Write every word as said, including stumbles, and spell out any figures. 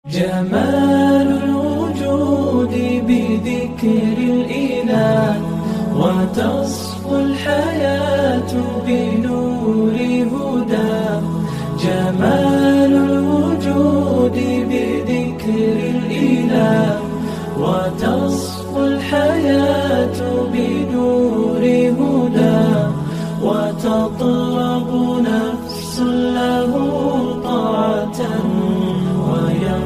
جمال الوجود بذكر الإله، وتصفو الحياة بنور هداه. جمال الوجود بذكر الإله، وتصفو الحياة بنور هداه. وتطلبنا